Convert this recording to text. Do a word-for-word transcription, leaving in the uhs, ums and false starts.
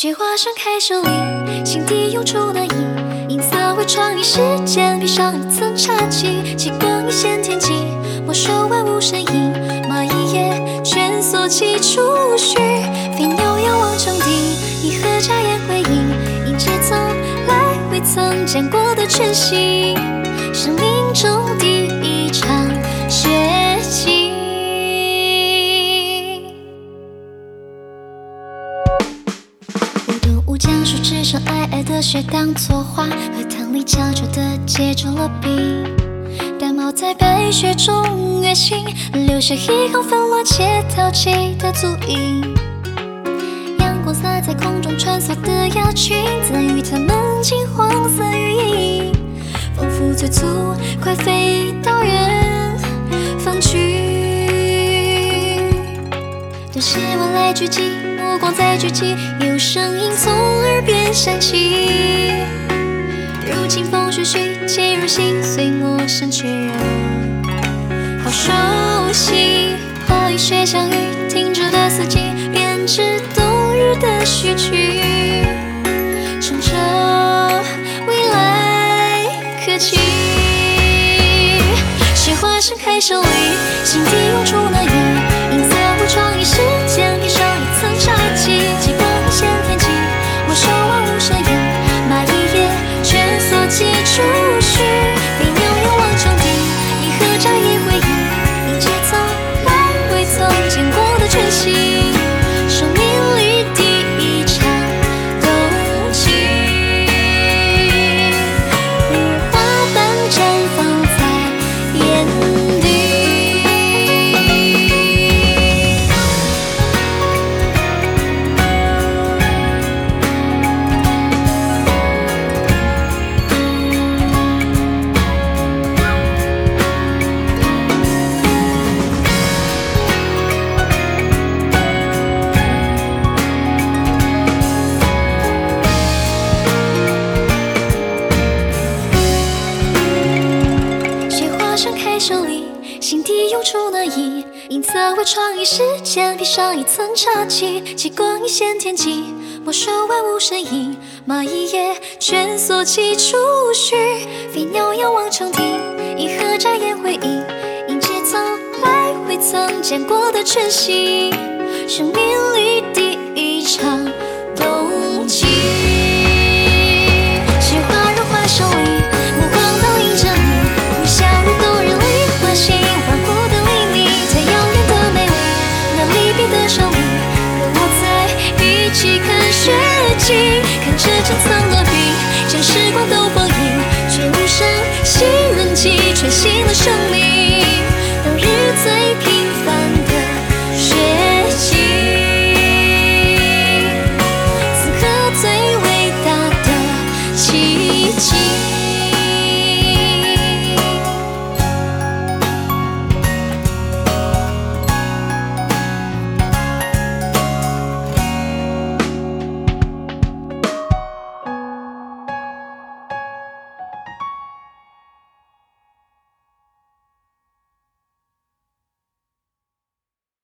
雪花盛开手里，心底涌出那意，银色为创意，时间披上一层茶几，极光一线天际，没收万物身影，蚂蚁也蜷缩起触须，飞鸟仰望成敌，一盒茶叶回应，迎接从来未曾见过的全新，生命中第一场雪景。将树枝上皑皑的雪当作花，荷塘里悄悄地结成了冰。淡帽在白雪中跃行，留下一行纷乱且淘气的足印。阳光洒在空中穿梭的鸭群，赠予它们金黄色羽翼，仿佛催促快飞到远方去。都市晚来聚集，目光在聚集，有声音从耳边响起，如清风徐徐，切入心碎，陌生却又好熟悉。花与雪相遇，停止的四季，编织冬日的序曲，乘着未来可期。雪花盛开手里，心底涌出那意，银色无创意，时间披上一层茶几，极光一线天际，没收万物身影，蚂蚁也蜷缩起触须，飞鸟仰望成敌，一盒茶叶回应，迎接从来未曾见过的全新，生命里第一场冬季，如花瓣绽放在眼底。盛开手里，心底涌出那意，银色为创意，时间披上一层茶几，极光一线天际，没收万物身影，蚂蚁也蜷缩起触须，飞鸟仰望成敌，一盒茶叶回应，迎接从来未曾见过的全新，生命里第一场冬季。雪花融化手里，目光倒映着你，不想入动人里唤醒顽固的黎明，太遥远的美丽，那离别的生命，和我在一起看雪景，看着层层落冰，将时光都封印，却无声息润起全新的生命。当日最